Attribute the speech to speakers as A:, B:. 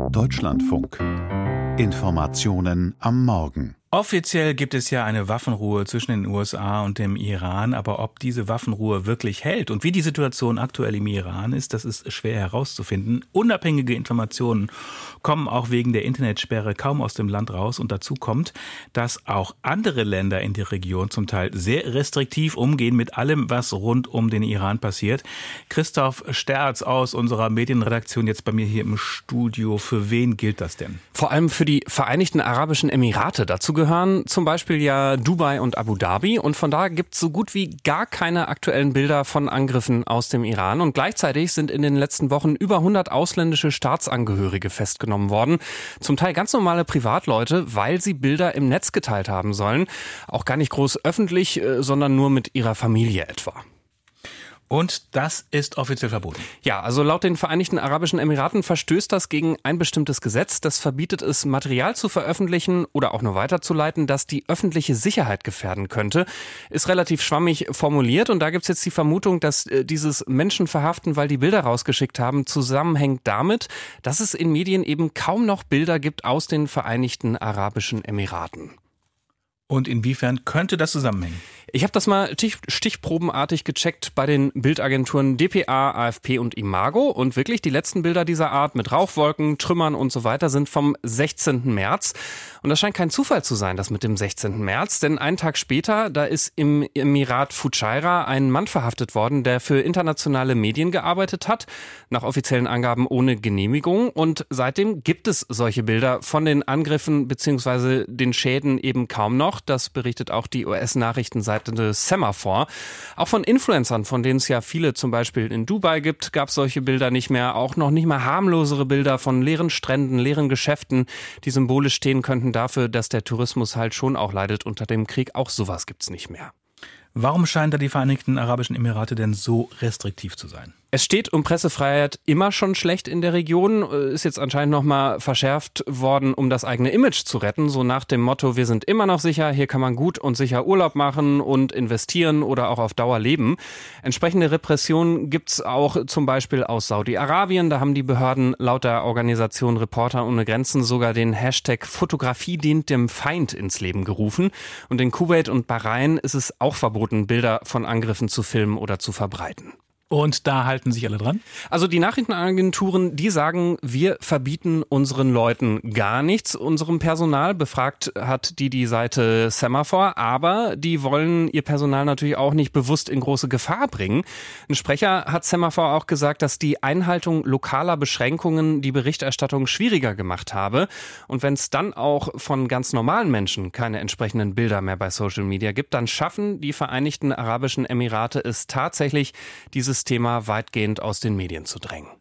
A: Deutschlandfunk. Informationen am Morgen.
B: Offiziell gibt es ja eine Waffenruhe zwischen den USA und dem Iran, aber ob diese Waffenruhe wirklich hält und wie die Situation aktuell im Iran ist, das ist schwer herauszufinden. Unabhängige Informationen kommen auch wegen der Internetsperre kaum aus dem Land raus und dazu kommt, dass auch andere Länder in der Region zum Teil sehr restriktiv umgehen mit allem, was rund um den Iran passiert. Christoph Sterz aus unserer Medienredaktion jetzt bei mir hier im Studio. Für wen gilt das denn?
C: Vor allem für die Vereinigten Arabischen Emirate. Dazu gehören zum Beispiel ja Dubai und Abu Dhabi und von da gibt es so gut wie gar keine aktuellen Bilder von Angriffen aus dem Iran und gleichzeitig sind in den letzten Wochen über 100 ausländische Staatsangehörige festgenommen worden, zum Teil ganz normale Privatleute, weil sie Bilder im Netz geteilt haben sollen, auch gar nicht groß öffentlich, sondern nur mit ihrer Familie etwa.
B: Und das ist offiziell verboten.
C: Ja, also laut den Vereinigten Arabischen Emiraten verstößt das gegen ein bestimmtes Gesetz. Das verbietet es, Material zu veröffentlichen oder auch nur weiterzuleiten, das die öffentliche Sicherheit gefährden könnte. Ist relativ schwammig formuliert und da gibt's jetzt die Vermutung, dass dieses Menschen verhaften, weil die Bilder rausgeschickt haben, zusammenhängt damit, dass es in Medien eben kaum noch Bilder gibt aus den Vereinigten Arabischen Emiraten.
B: Und inwiefern könnte das zusammenhängen?
C: Ich habe das mal stichprobenartig gecheckt bei den Bildagenturen dpa, AFP und Imago und wirklich die letzten Bilder dieser Art mit Rauchwolken, Trümmern und so weiter sind vom 16. März. Und das scheint kein Zufall zu sein, das mit dem 16. März, denn einen Tag später, da ist im Emirat Fujairah ein Mann verhaftet worden, der für internationale Medien gearbeitet hat, nach offiziellen Angaben ohne Genehmigung und seitdem gibt es solche Bilder von den Angriffen bzw. den Schäden eben kaum noch. Das berichtet auch die US-Nachrichtenseite Semaphore. Auch von Influencern, von denen es ja viele zum Beispiel in Dubai gibt, gab es solche Bilder nicht mehr. Auch noch nicht mal harmlosere Bilder von leeren Stränden, leeren Geschäften, die symbolisch stehen könnten dafür, dass der Tourismus halt schon auch leidet unter dem Krieg. Auch sowas gibt's nicht mehr.
B: Warum scheinen da die Vereinigten Arabischen Emirate denn so restriktiv zu sein?
C: Es steht um Pressefreiheit immer schon schlecht in der Region, ist jetzt anscheinend nochmal verschärft worden, um das eigene Image zu retten, so nach dem Motto, wir sind immer noch sicher, hier kann man gut und sicher Urlaub machen und investieren oder auch auf Dauer leben. Entsprechende Repressionen gibt's auch zum Beispiel aus Saudi-Arabien, da haben die Behörden laut der Organisation Reporter ohne Grenzen sogar den Hashtag Fotografie dient dem Feind ins Leben gerufen und in Kuwait und Bahrain ist es auch verboten, Bilder von Angriffen zu filmen oder zu verbreiten.
B: Und da halten sich alle dran?
C: Also die Nachrichtenagenturen, die sagen, wir verbieten unseren Leuten gar nichts, unserem Personal. Befragt hat die Seite Semaphore, aber die wollen ihr Personal natürlich auch nicht bewusst in große Gefahr bringen. Ein Sprecher hat Semaphore auch gesagt, dass die Einhaltung lokaler Beschränkungen die Berichterstattung schwieriger gemacht habe. Und wenn es dann auch von ganz normalen Menschen keine entsprechenden Bilder mehr bei Social Media gibt, dann schaffen die Vereinigten Arabischen Emirate es tatsächlich, dieses Thema weitgehend aus den Medien zu drängen.